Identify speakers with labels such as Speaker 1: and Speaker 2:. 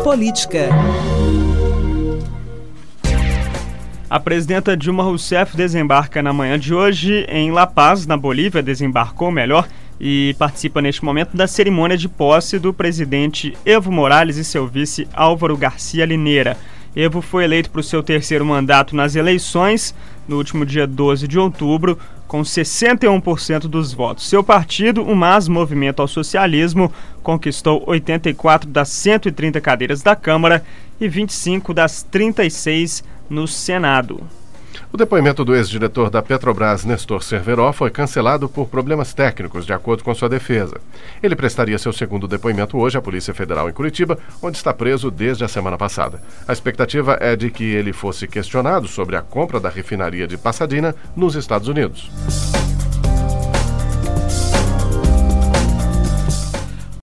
Speaker 1: Política.
Speaker 2: A presidenta Dilma Rousseff desembarca na manhã de hoje em La Paz, na Bolívia, e participa neste momento da cerimônia de posse do presidente Evo Morales e seu vice Álvaro Garcia Linera. Evo foi eleito para o seu terceiro mandato nas eleições, no último dia 12 de outubro, com 61% dos votos. Seu partido, o MAS, Movimento ao Socialismo, conquistou 84 das 130 cadeiras da Câmara e 25 das 36 no Senado.
Speaker 3: O depoimento do ex-diretor da Petrobras, Nestor Cerveró, foi cancelado por problemas técnicos, de acordo com sua defesa. Ele prestaria seu segundo depoimento hoje à Polícia Federal em Curitiba, onde está preso desde a semana passada. A expectativa é de que ele fosse questionado sobre a compra da refinaria de Pasadena, nos Estados Unidos.